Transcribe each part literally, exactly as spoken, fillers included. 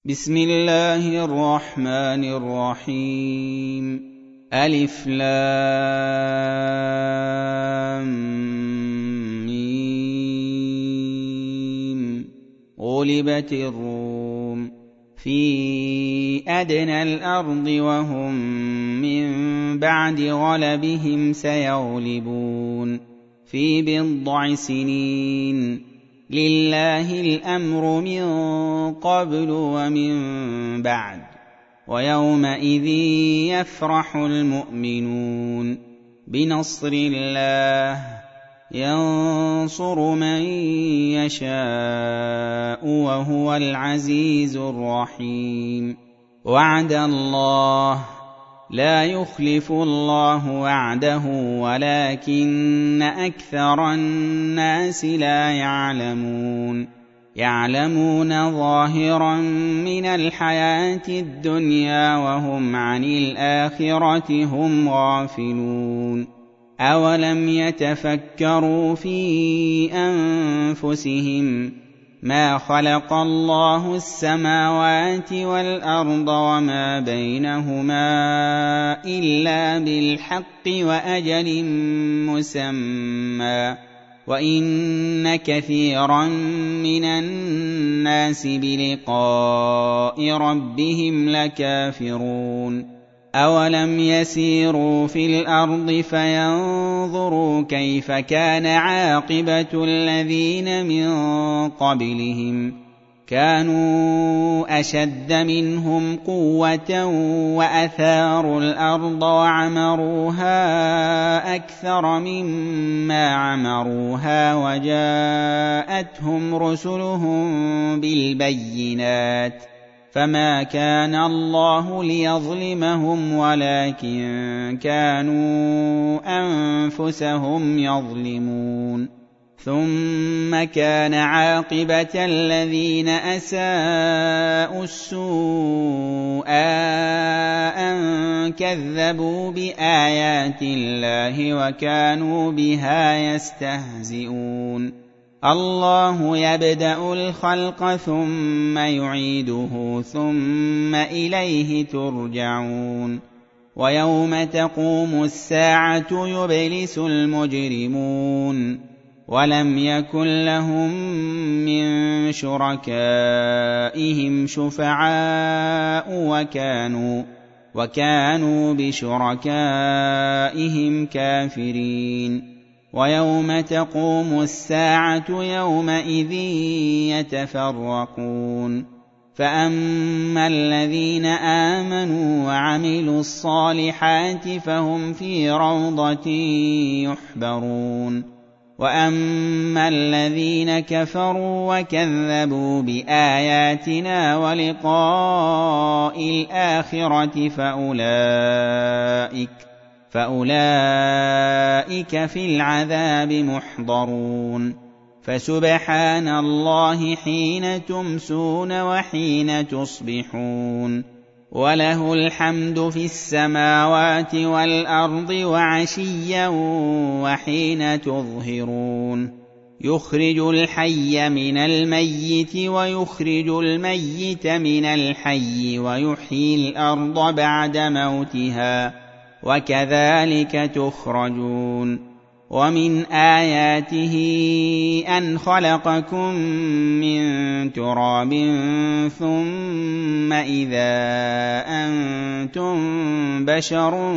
بسم الله الرحمن الرحيم. ألف لام ميم. غلبت الروم في أدنى الأرض وهم من بعد غلبهم سيغلبون في بضع سنين. لله الأمر من قبل ومن بعد ويومئذ يفرح المؤمنون بنصر الله ينصر من يشاء وهو العزيز الرحيم. وعد الله لا يخلف الله وعده ولكن أكثر الناس لا يعلمون يعلمون ظاهرا من الحياة الدنيا وهم عن الآخرة هم غافلون. أولم يتفكروا في أنفسهم ما خلق الله السماوات والأرض وما بينهما إلا بالحق وأجل مسمى وإن كثيرا من الناس بلقاء ربهم لكافرون. أولم يسيروا في الأرض فينظروا كيف كان عاقبة الذين من قبلهم كانوا أشد منهم قوة وأثاروا الأرض وعمروها أكثر مما عمروها وجاءتهم رسلهم بالبينات فما كان الله ليظلمهم ولكن كانوا أنفسهم يظلمون. ثم كان عاقبة الذين أساءوا السوء أن كذبوا بآيات الله وكانوا بها يستهزئون. الله يبدأ الخلق ثم يعيده ثم إليه ترجعون. ويوم تقوم الساعة يبلس المجرمون ولم يكن لهم من شركائهم شفعاء وكانوا وكانوا بشركائهم كافرين. ويوم تقوم الساعة يومئذ يتفرقون فأما الذين آمنوا وعملوا الصالحات فهم في روضة يحبرون وأما الذين كفروا وكذبوا بآياتنا ولقاء الآخرة فأولئك فأولئك في العذاب محضرون. فسبحان الله حين تمسون وحين تصبحون وله الحمد في السماوات والأرض وعشيا وحين تظهرون. يخرج الحي من الميت ويخرج الميت من الحي ويحيي الأرض بعد موتها وكذلك تخرجون. ومن آياته أن خلقكم من تراب ثم إذا أنتم بشر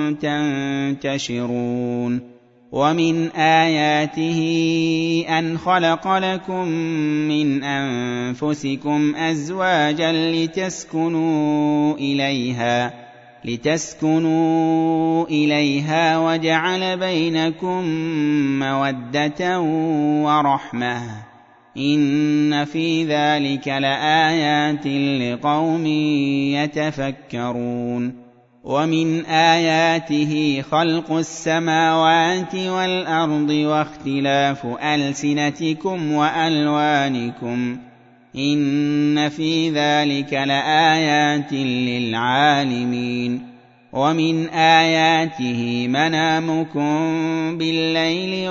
تنتشرون. ومن آياته أن خلق لكم من أنفسكم أزواجا لتسكنوا إليها لتسكنوا إليها وجعل بينكم مودة ورحمة إن في ذلك لآيات لقوم يتفكرون. ومن آياته خلق السماوات والأرض واختلاف ألسنتكم وألوانكم إن في ذلك لآيات للعالمين. ومن آياته منامكم بالليل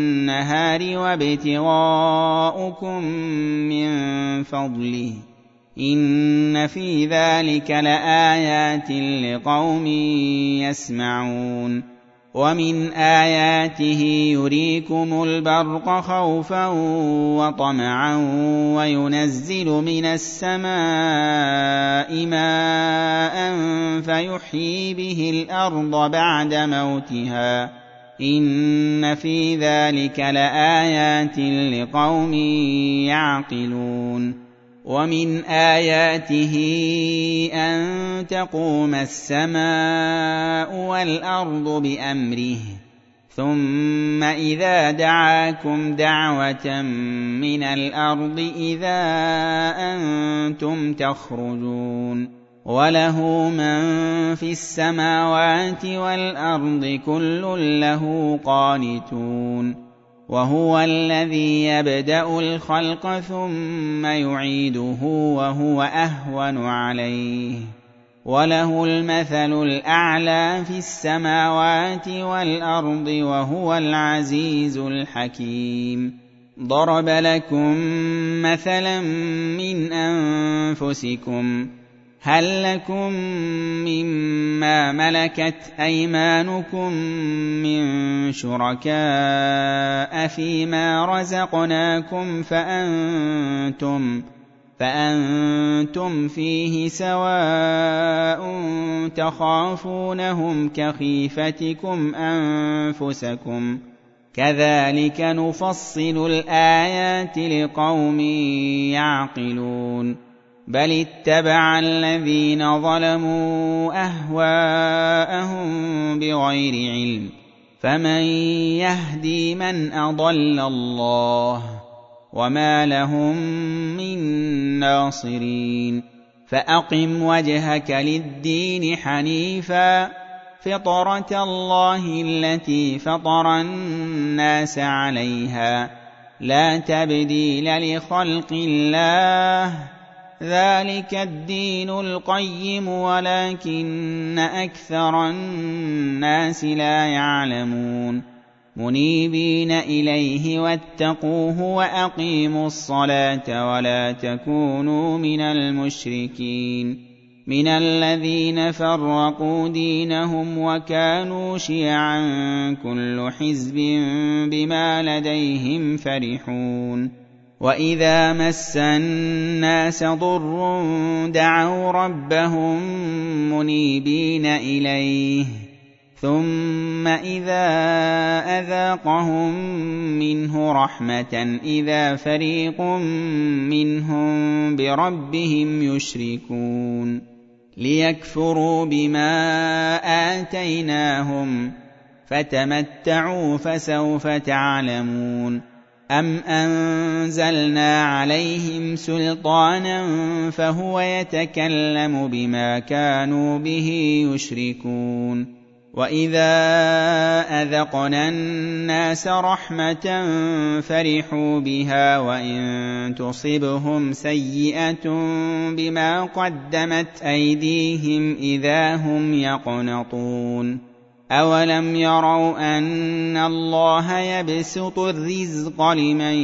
والنهار وابتغاؤكم من فضله إن في ذلك لآيات لقوم يسمعون ومن آياته يريكم البرق خوفا وطمعا وينزل من السماء ماء فيحيي به الأرض بعد موتها إن في ذلك لآيات لقوم يعقلون ومن آياته أن تقوم السماء والأرض بأمره ثم إذا دعاكم دعوة من الأرض إذا أنتم تخرجون وله من في السماوات والأرض كل له قانتون وهو الذي يبدأ الخلق ثم يعيده وهو أهون عليه وله المثل الأعلى في السماوات والأرض وهو العزيز الحكيم ضرب لكم مثلا من أنفسكم هل لكم مما ملكت أيمانكم من شركاء فيما رزقناكم فأنتم, فأنتم فيه سواء تخافونهم كخيفتكم أنفسكم كذلك نفصل الآيات لقوم يعقلون بل اتبع الذين ظلموا أهواءهم بغير علم فمن يهدي من أضل الله وما لهم من ناصرين فأقم وجهك للدين حنيفا فطرة الله التي فطر الناس عليها لا تبديل لخلق الله ذلك الدين القيم ولكن أكثر الناس لا يعلمون منيبين إليه واتقوه وأقيموا الصلاة ولا تكونوا من المشركين من الذين فرقوا دينهم وكانوا شيعا كل حزب بما لديهم فرحون وإذا مس الناس ضر دعوا ربهم منيبين إليه ثم إذا أذاقهم منه رحمة إذا فريق منهم بربهم يشركون ليكفروا بما آتيناهم فتمتعوا فسوف تعلمون أم أنزلنا عليهم سلطانا فهو يتكلم بما كانوا به يشركون وإذا أذقنا الناس رحمة فرحوا بها وإن تصبهم سيئة بما قدمت أيديهم إذا هم يقنطون أولم يروا أن الله يبسط الرزق لمن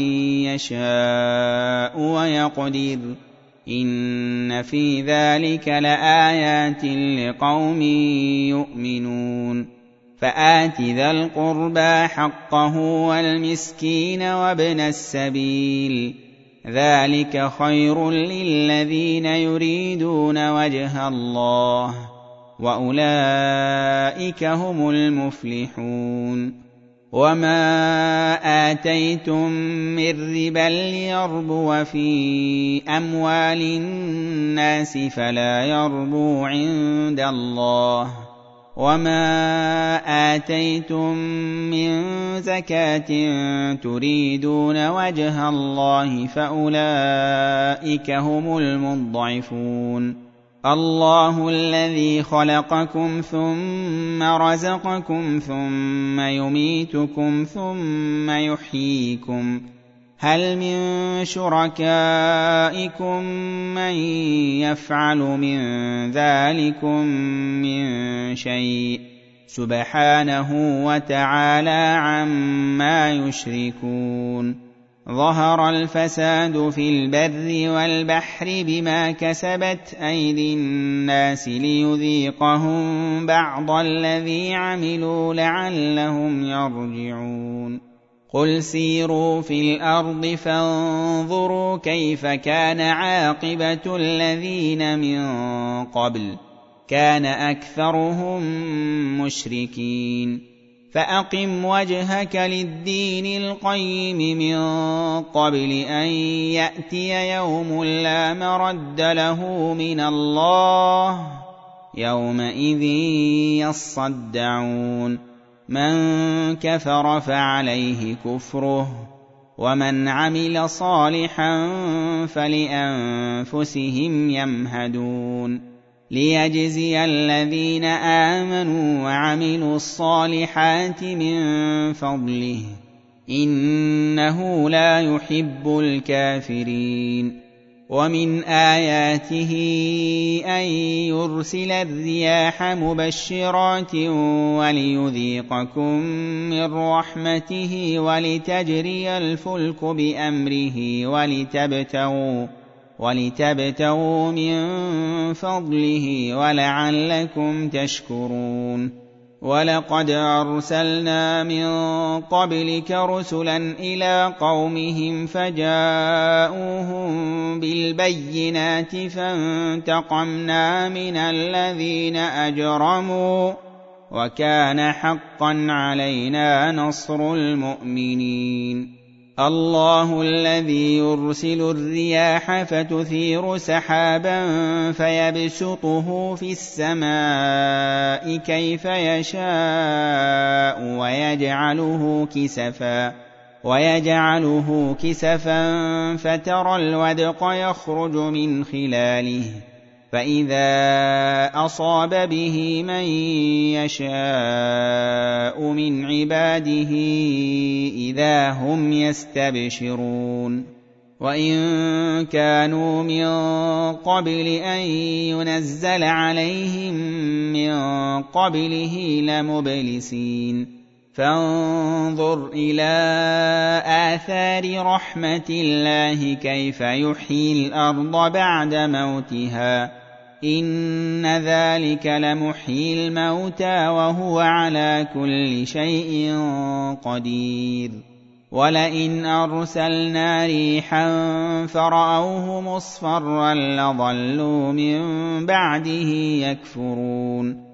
يشاء ويقدر إن في ذلك لآيات لقوم يؤمنون فآت ذا القربى حقه والمسكين وابن السبيل ذلك خير للذين يريدون وجه الله وأولئك هم المفلحون وما آتيتم من ربا ليربو في أموال الناس فلا يربو عند الله وما آتيتم من زكاة تريدون وجه الله فأولئك هم المضعفون الله الذي خلقكم ثم رزقكم ثم يميتكم ثم يحييكم هل من شركائكم من يفعل من ذلكم من شيء سبحانه وتعالى عما يشركون ظهر الفساد في البر والبحر بما كسبت أيدي الناس ليذيقهم بعض الذي عملوا لعلهم يرجعون قل سيروا في الأرض فانظروا كيف كان عاقبة الذين من قبل كان أكثرهم مشركين فأقم وجهك للدين القيم من قبل أن يأتي يوم لا مرد له من الله يومئذ يصدعون من كفر فعليه كفره ومن عمل صالحا فلأنفسهم يمهدون ليجزي الذين آمنوا وعملوا الصالحات من فضله إنه لا يحب الكافرين ومن آياته أن يرسل الرياح مبشرات وليذيقكم من رحمته ولتجري الفلك بأمره ولتبتغوا ولتبتغوا من فضله ولعلكم تشكرون ولقد أرسلنا من قبلك رسلا إلى قومهم فجاءوهم بالبينات فانتقمنا من الذين أجرموا وكان حقا علينا نصر المؤمنين الله الذي يرسل الرياح فتثير سحابا فيبسطه في السماء كيف يشاء ويجعله كسفا ويجعله كسفا فترى الودق يخرج من خلاله فإذا أصاب به من يشاء من عباده إذا هم يستبشرون وإن كانوا من قبل أن ينزل عليهم من قبله لمبلسين فانظر إلى آثار رحمة الله كيف يحيي الأرض بعد موتها إن ذلك لمحيي الموتى وهو على كل شيء قدير ولئن أرسلنا ريحا فرأوه مصفرا لظلوا من بعده يكفرون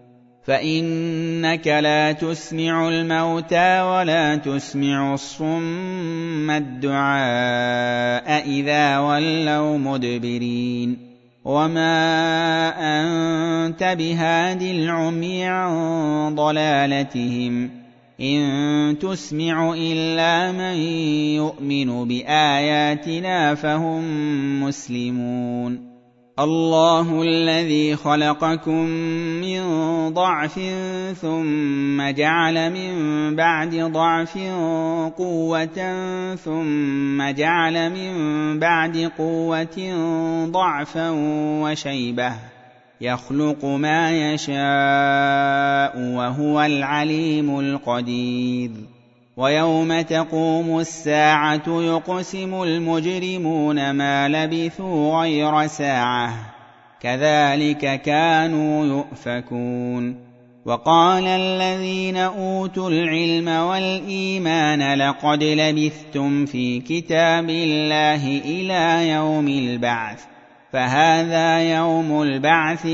فإنك لا تسمع الموتى ولا تسمع الصم الدعاء إذا ولوا مدبرين وما أنت بهاد العمي عن ضلالتهم إن تسمع إلا من يؤمن بآياتنا فهم مسلمون الله الذي خلقكم من ضعف ثم جعل من بعد ضعف قوة ثم جعل من بعد قوة ضعفا وشيبة يخلق ما يشاء وهو العليم القدير ويوم تقوم الساعة يقسم المجرمون ما لبثوا غير ساعة كذلك كانوا يؤفكون وقال الذين أوتوا العلم والإيمان لقد لبثتم في كتاب الله إلى يوم البعث فهذا يوم البعث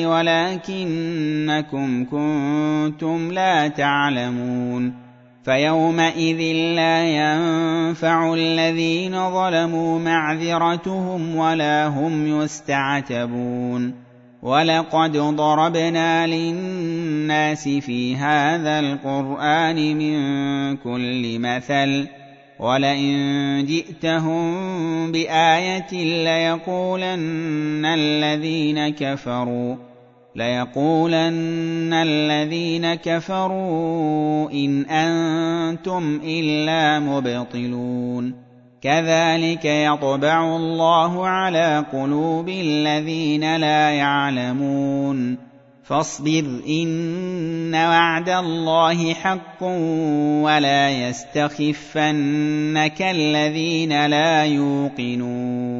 ولكنكم كنتم لا تعلمون فيومئذ لا ينفع الذين ظلموا معذرتهم ولا هم يستعتبون ولقد ضربنا للناس في هذا القرآن من كل مثل ولئن جئتهم بآية ليقولن الذين كفروا ليقولن الذين كفروا إن أنتم إلا مبطلون كذلك يطبع الله على قلوب الذين لا يعلمون فاصبر إن وعد الله حق ولا يستخفنك الذين لا يوقنون